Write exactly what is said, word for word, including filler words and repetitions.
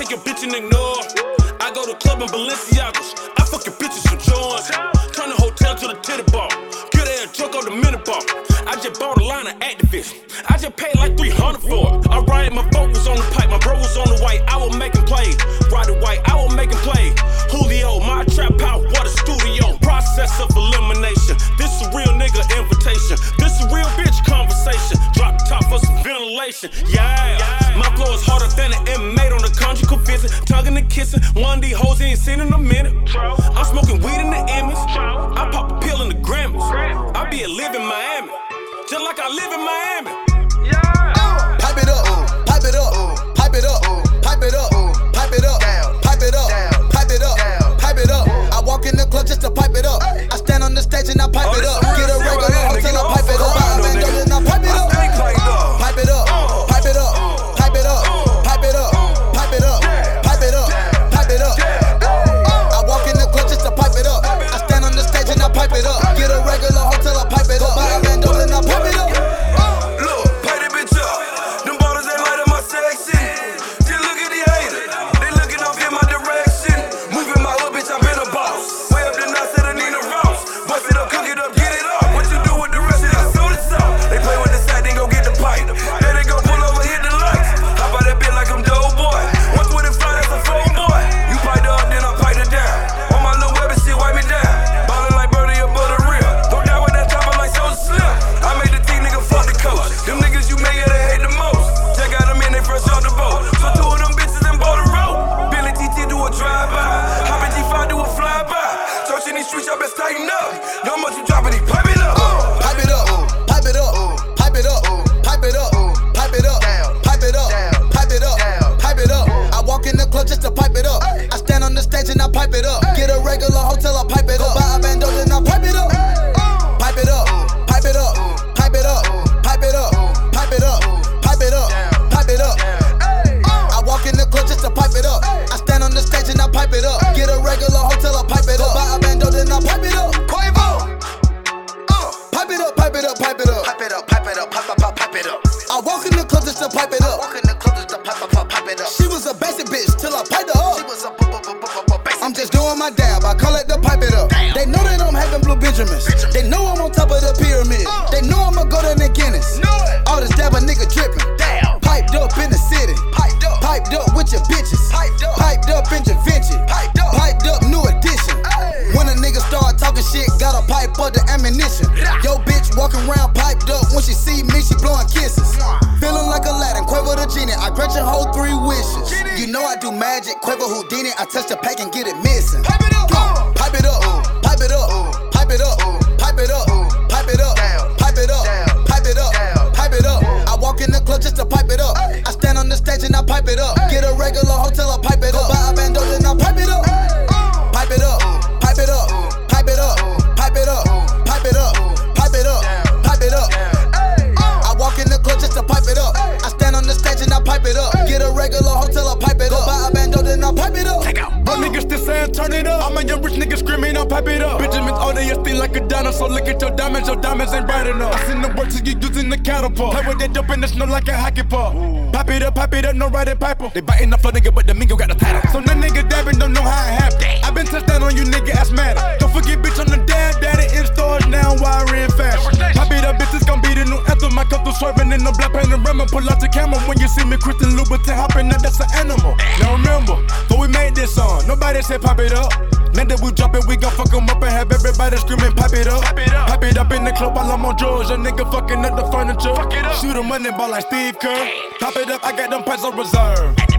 fuck your bitch and ignore. I go to club in Balenciagas. I fuck your bitches some joints. Turn the hotel to the titty bar. Get her a truck on the minute bar. I just bought a line of activists. I just paid like three hundred for it. I ride my boat was on the pipe. My bro was on the white. I will make him play. Ride the white. I will make him play. Julio, my trap house, what a studio. Process of elimination. This a real nigga invitation. This a real bitch conversation. Drop the top for some ventilation. Yeah, my flow is harder than an inmate on a conjugal visit. Tugging and kissing. One of these hoes he ain't seen in a minute. I'm smoking weed in the image. I pop a pill in the Grammys. I be a live in Miami. Just like I live in Miami. Yeah. Pipe it up, pipe it up, pipe it up, pipe it up, pipe it up, pipe it up, pipe it up, pipe it up. I walk in the club just to pipe it up. I stand on the stage and I pipe it up. Get a regular hotel, I pipe it up. I bend over and I pipe it up. Pipe it up, pipe it up, pipe it up, pipe it up, pipe it up, pipe it up, pipe it up. I walk in the club just to pipe it up. I stand on the stage and I pipe it up. Get a regular hotel, I pipe it up. I bend over and I pipe it up. They biting up for nigga, but the mingo got the title. So that nigga dabbing don't know how it happened. I been touched down on you, nigga, ass mad. Don't forget, bitch, on the dad, daddy in stores now, wiring fast. Pop it up, bitch, it's gon' be the new anthem. I come through swerving in the black panorama. Pull out the camera when you see me, Christian Louboutin hopping up, that's an animal. Now remember, before we made this song, nobody said pop it up. Now that we drop it, we gon' fuck 'em up and have everybody screaming, pipe it up. Pipe it up, pipe it up in the club while I'm on drugs. A nigga fucking up the furniture. Fuck it up. Shoot a money ball like Steve Kerr. Pop it up, I got them pets on reserve.